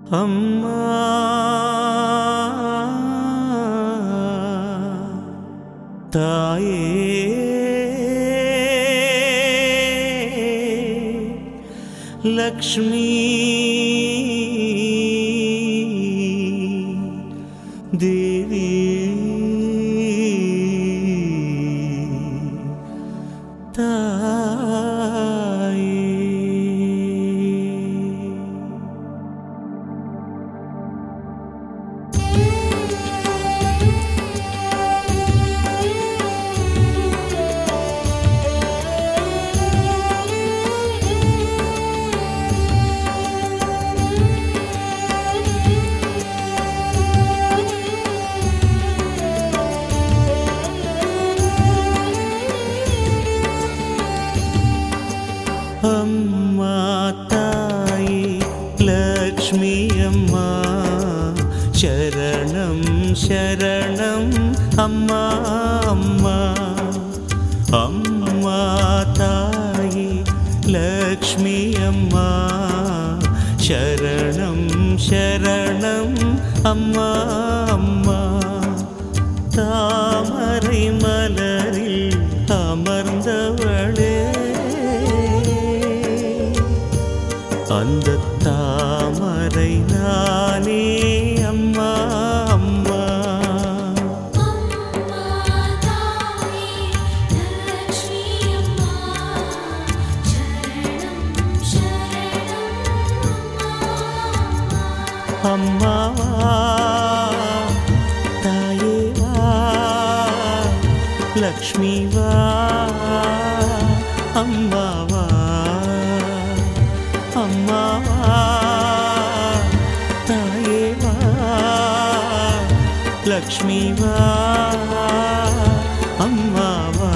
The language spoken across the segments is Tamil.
அம்மா தாயே லக்ஷ்மி தேவி அம்மா தாயே லக்ஷ்மி அம்மா சரணம் சரணம் அம்மா அம்மா அம்மா தாயே லக்ஷ்மி அம்மா சரணம் சரணம் அம்மா அம்மா தாமரை மலரில் அமர்ந்தவளே அந்த தாமரை நானே அம்மா அம்மா அம்மாவா தாயே வா லக்ஷ்மி வா அம்மாவா அம்மாவா தாயே வா லக்ஷ்மி வா அம்மாவா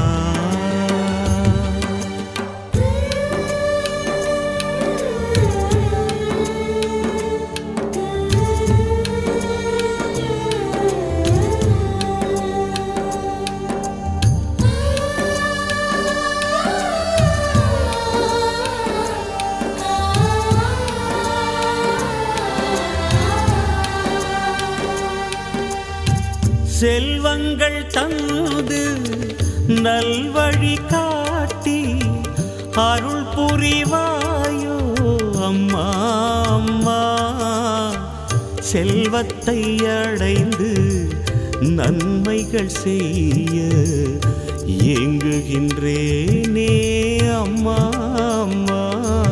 செல்வங்கள் தந்து நல்வழி காட்டி அருள் புரிவாயோ அம்மா அம்மா செல்வத்தை அடைந்து நன்மைகள் செய்ய ஏங்குகின்றேனே அம்மா அம்மா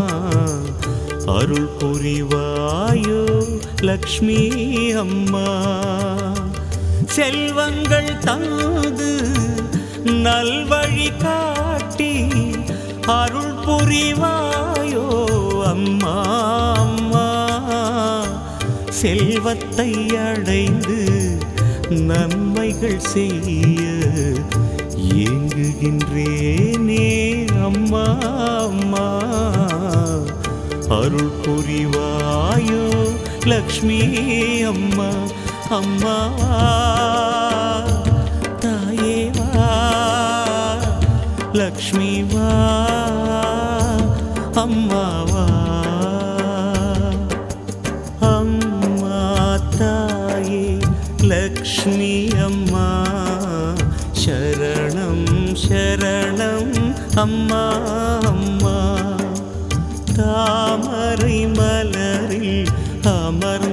அருள் புரிவாயோ லக்ஷ்மி அம்மா செல்வங்கள் தந்து நல்வழி காட்டி அருள் புரிவாயோ அம்மா அம்மா செல்வத்தை அடைந்து நன்மைகள் செய்ய ஏங்குகின்றேனே அம்மா அம்மா அருள் புரிவாயோ லக்ஷ்மி அம்மா அம்மா தாயே வா லக்ஷ்மி வா அம்மாவா அம்மா தாயே லக்ஷ்மி அம்மா சரணம் சரணம் அம்மா அம்மா தாமரை மலரில் அமர்